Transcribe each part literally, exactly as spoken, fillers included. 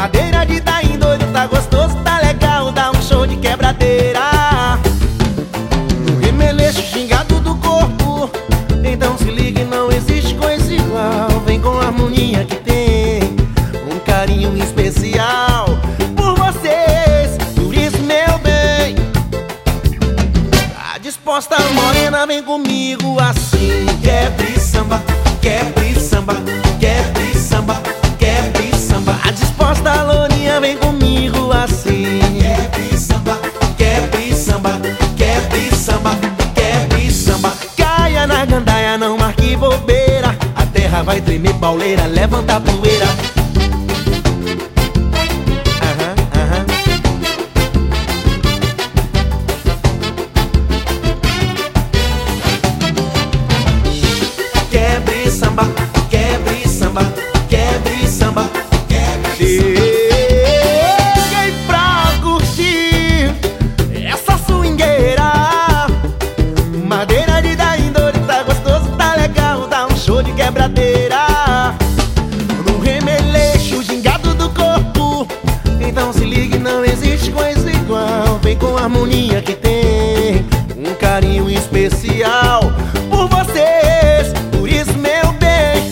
Madeira de tá em doido, tá gostoso, tá legal, dá um show de quebradeira. No remeleixo xingado do corpo, então se liga e não existe coisa igual. Vem com a harmonia que tem um carinho especial por vocês, por isso meu bem. Tá disposta morena, vem comigo assim. Quebre samba, quebre samba, quebre samba, quebre samba. Tá disposta lourinha, vem comigo assim. Quebre samba, quebre samba, quebre samba, quebre samba. Caia na gandaia, não marque bobeira, a terra vai tremer pauleira, levanta a poeira. Aham, aham. Quebre samba, quebre samba, quebre samba, quebre samba. Cheguei pra curtir essa swingueira. Madeira de dar indole, tá gostoso, tá legal, dá um show de quebradeira. No remeleixo gingado do corpo, então se ligue, não existe coisa igual. Vem com a harmonia que tem um carinho especial por vocês, por isso meu bem.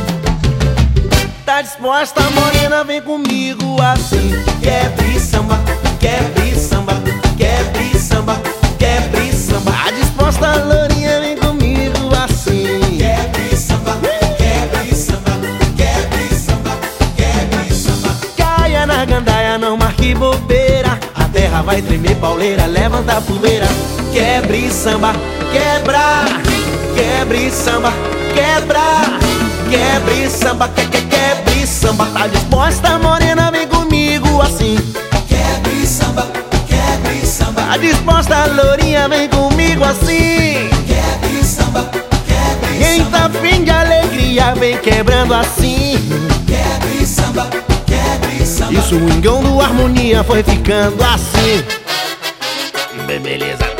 Tá disposta morena, vem comigo assim. Quebre samba, quebre samba, quebre samba, quebre samba. Tá disposta lourinha, vem comigo assim. Quebre samba, quebre samba, quebre samba, quebre samba. Caia na gandaia, não marque bobeira, a terra vai tremer pauleira, levanta a poeira. Quebre samba, quebra, quebre samba, quebra, quebre samba, que, que, quebre samba. Tá disposta morena, vem comigo assim. Quebre samba, quebre samba. Tá disposta lourinha, vem comigo assim. Quebre samba, quebre samba. Quem tá afim de alegria, vem quebrando assim. Quebre samba, quebre samba. E o swingão do harmonia foi ficando assim. Bem, beleza.